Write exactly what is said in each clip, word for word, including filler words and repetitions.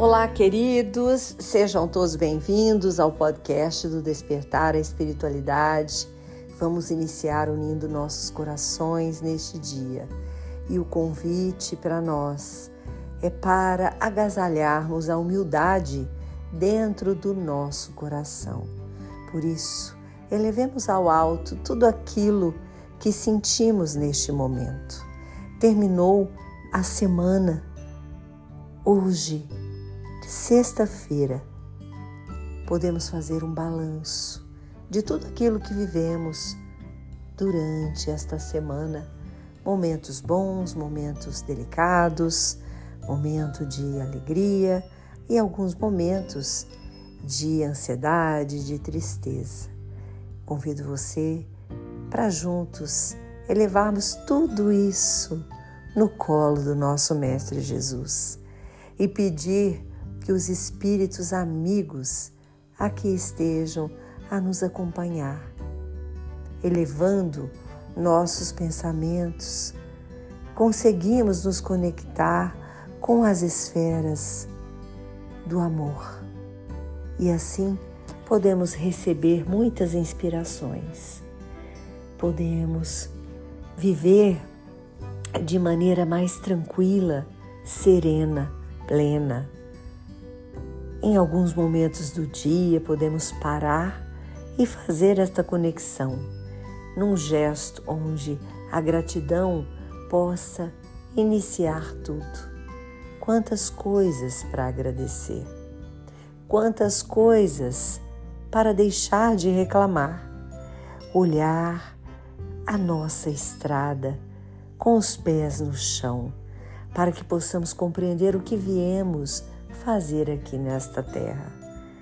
Olá, queridos, sejam todos bem-vindos ao podcast do Despertar a Espiritualidade. Vamos iniciar unindo nossos corações neste dia. E o convite para nós é para agasalharmos a humildade dentro do nosso coração. Por isso, elevemos ao alto tudo aquilo que sentimos neste momento. Terminou a semana. Hoje, sexta-feira, podemos fazer um balanço de tudo aquilo que vivemos durante esta semana. Momentos bons, momentos delicados, momento de alegria e alguns momentos de ansiedade, de tristeza. Convido você para juntos elevarmos tudo isso no colo do nosso Mestre Jesus e pedir que os espíritos amigos aqui estejam a nos acompanhar, elevando nossos pensamentos. Conseguimos nos conectar com as esferas do amor e assim podemos receber muitas inspirações. Podemos viver de maneira mais tranquila, serena, plena. Em alguns momentos do dia podemos parar e fazer esta conexão, num gesto onde a gratidão possa iniciar tudo. Quantas coisas para agradecer, quantas coisas para deixar de reclamar. Olhar a nossa estrada com os pés no chão, para que possamos compreender o que viemos fazer aqui nesta terra.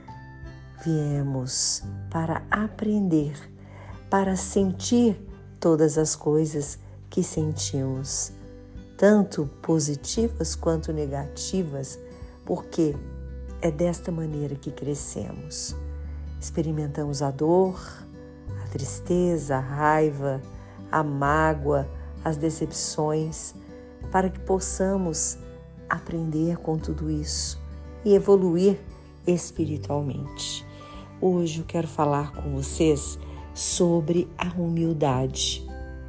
Viemos para aprender, para sentir todas as coisas que sentimos, tanto positivas quanto negativas, porque é desta maneira que crescemos. Experimentamos a dor, a tristeza, a raiva, a mágoa, as decepções, para que possamos aprender com tudo isso e evoluir espiritualmente. Hoje eu quero falar com vocês sobre a humildade.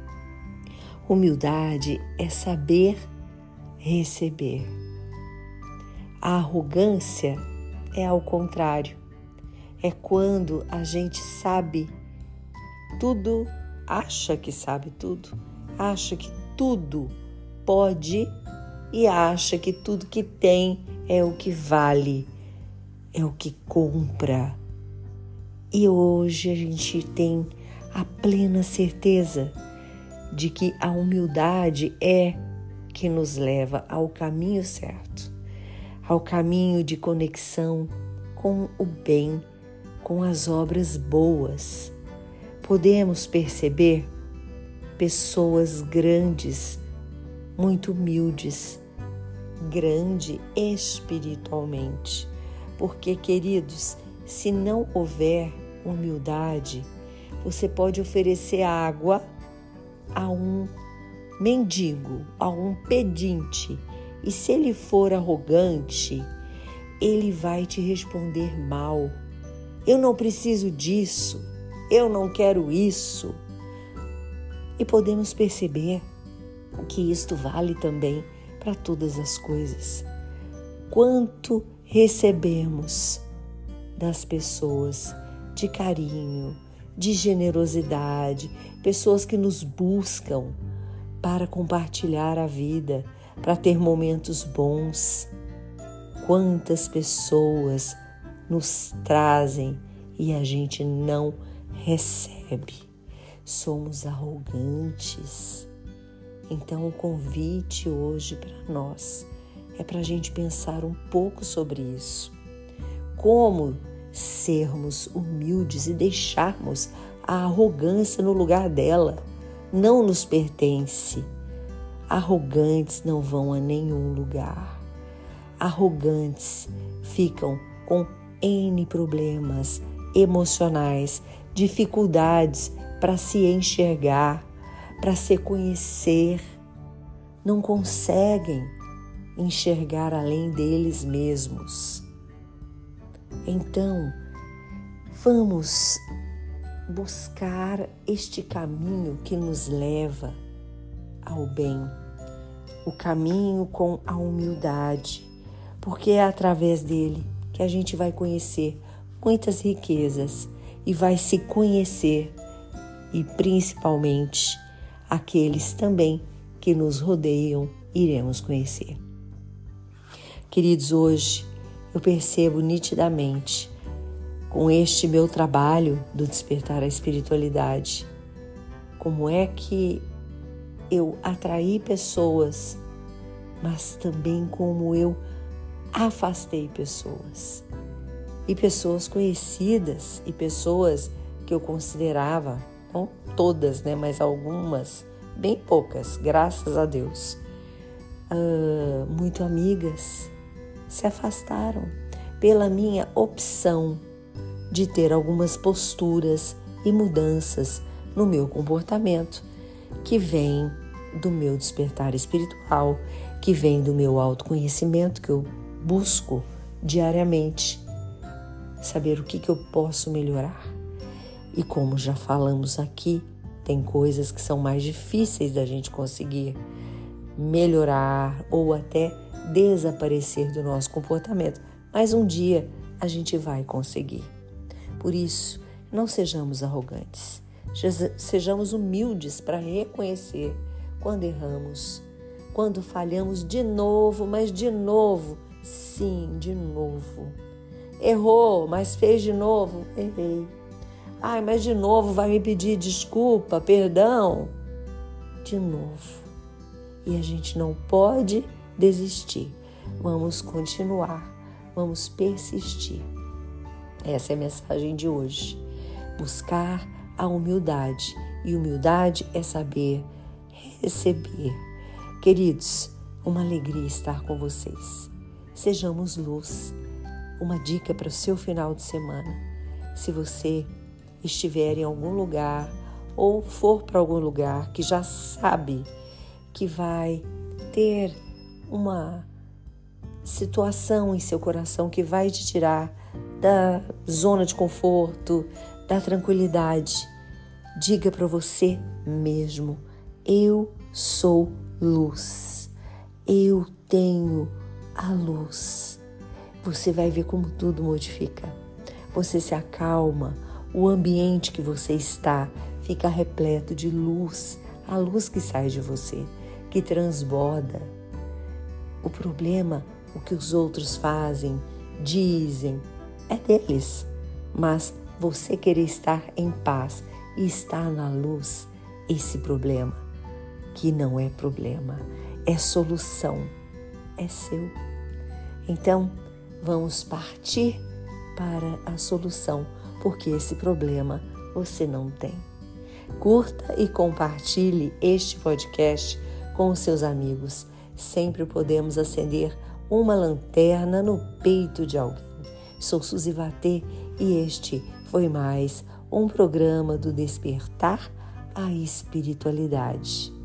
Humildade é saber receber. A arrogância é ao contrário. É quando a gente sabe tudo, acha que sabe tudo, acha que tudo pode e acha que tudo que tem é o que vale, é o que compra. E hoje a gente tem a plena certeza de que a humildade é que nos leva ao caminho certo, ao caminho de conexão com o bem, com as obras boas. Podemos perceber pessoas grandes, muito humildes, grande espiritualmente. Porque, queridos, se não houver humildade, você pode oferecer água a um mendigo, a um pedinte, e se ele for arrogante, ele vai te responder mal. Eu não preciso disso, eu não quero isso. E podemos perceber que isto vale também para todas as coisas. Quanto recebemos das pessoas de carinho, de generosidade, pessoas que nos buscam para compartilhar a vida, para ter momentos bons. Quantas pessoas nos trazem e a gente não recebe. Somos arrogantes. Então o convite hoje para nós é para a gente pensar um pouco sobre isso. Como sermos humildes e deixarmos a arrogância no lugar dela. Não nos pertence. Arrogantes não vão a nenhum lugar. Arrogantes ficam com N problemas emocionais, dificuldades para se enxergar, para se conhecer. Não conseguem enxergar além deles mesmos. Então, vamos buscar este caminho que nos leva ao bem, o caminho com a humildade, porque é através dele que a gente vai conhecer muitas riquezas e vai se conhecer, e principalmente aqueles também que nos rodeiam iremos conhecer. Queridos, hoje eu percebo nitidamente, com este meu trabalho do despertar a espiritualidade, como é que eu atraí pessoas, mas também como eu afastei pessoas. E pessoas conhecidas e pessoas que eu considerava, não todas, né, mas algumas, bem poucas, graças a Deus, uh, muito amigas, se afastaram pela minha opção de ter algumas posturas e mudanças no meu comportamento, que vem do meu despertar espiritual, que vem do meu autoconhecimento que eu busco diariamente, saber o que, que eu posso melhorar. E como já falamos aqui, tem coisas que são mais difíceis da gente conseguir melhorar ou até desaparecer do nosso comportamento, mas um dia a gente vai conseguir. Por isso, não sejamos arrogantes, sejamos humildes para reconhecer quando erramos, quando falhamos de novo, mas de novo, sim, de novo. Errou, mas fez de novo, errei. Ai, mas de novo vai me pedir desculpa, perdão, de novo. E a gente não pode desistir, vamos continuar, vamos persistir. Essa é a mensagem de hoje. Buscar a humildade. E humildade é saber receber. Queridos, uma alegria estar com vocês. Sejamos luz. Uma dica para o seu final de semana. Se você estiver em algum lugar ou for para algum lugar que já sabe que vai ter uma situação em seu coração que vai te tirar da zona de conforto, da tranquilidade, diga para você mesmo: eu sou luz, eu tenho a luz. Você vai ver como tudo modifica. Você se acalma, o ambiente que você está fica repleto de luz, a luz que sai de você, que transborda. O problema, o que os outros fazem, dizem, é deles, mas você querer estar em paz e estar na luz, esse problema, que não é problema, é solução, é seu. Então, vamos partir para a solução, porque esse problema você não tem. Curta e compartilhe este podcast com os seus amigos. Sempre podemos acender uma lanterna no peito de alguém. Sou Suzy Vatê e este foi mais um programa do Despertar a Espiritualidade.